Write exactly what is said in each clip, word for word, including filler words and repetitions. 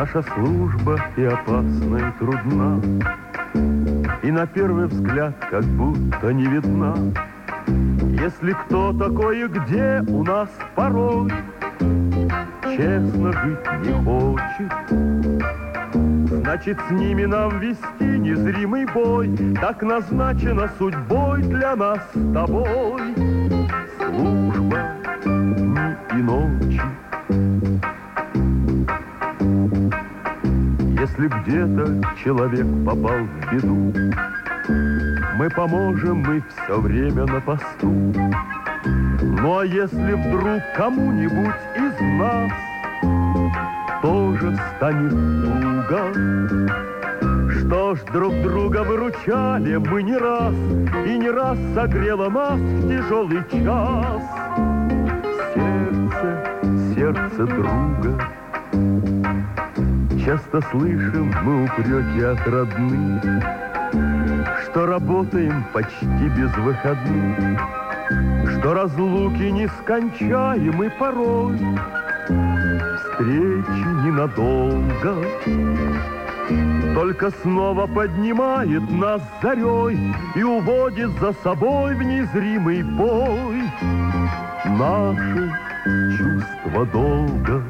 Наша служба и опасна, и трудна, и на первый взгляд как будто не видна. Если кто такой и где у нас порой честно жить не хочет, значит, с ними нам вести незримый бой. Так назначено судьбой для нас с тобой. Служба дни и ночи. Если где-то человек попал в беду, мы поможем, мы все время на посту. Ну а если вдруг кому-нибудь из нас тоже станет туго, что ж, друг друга выручали мы не раз, и не раз согрело нас в тяжелый час сердце, сердце друга. Часто слышим мы упреки от родных, что работаем почти без выходных, что разлуки нескончаемы порой, встречи ненадолго. Только снова поднимает нас зарей и уводит за собой в незримый бой наши чувства долга.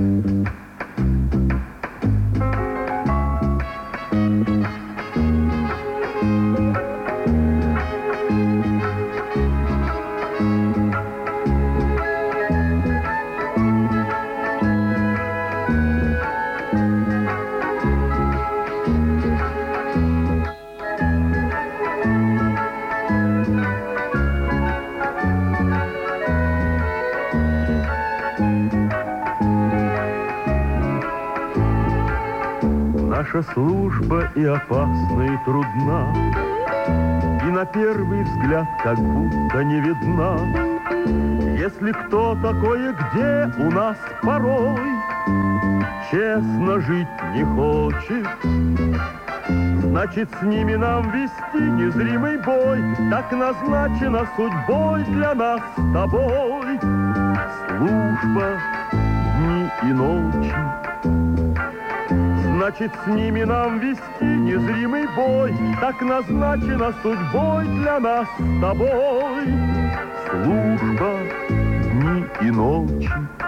Наша служба и опасна, и трудна, и на первый взгляд как будто не видна. Если кто такой и где у нас порой честно жить не хочет, значит, с ними нам вести незримый бой. Так назначено судьбой для нас с тобой. Служба дни и ночи. Значит, с ними нам вести незримый бой. Так назначено судьбой для нас с тобой. Служба дни и ночи.